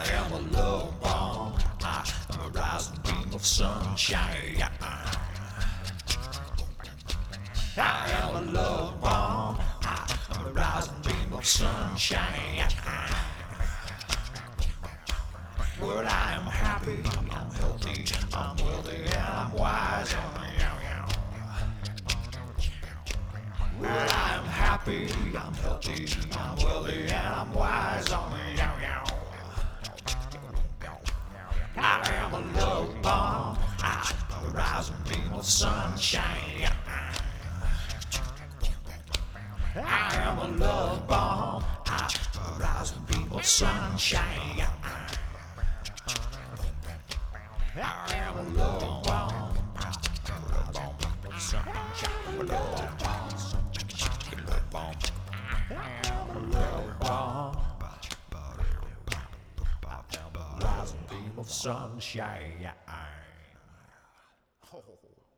I am a love bomb. I am a rising beam of sunshine. I am a love bomb. I am a rising beam of sunshine. Well, I am happy, I'm healthy, I'm wealthy, and I'm wise. Well, I am happy, I'm healthy, I'm wealthy, and I'm wise. I am a love bomb. I am a rising beam of sunshine. I am a love bomb. I am a rising beam of sunshine. I am a love bomb. I'm a love bomb of sunshine. I'm a love bomb. Love bomb. I'm a love bomb. I'm a rising beam of sunshine.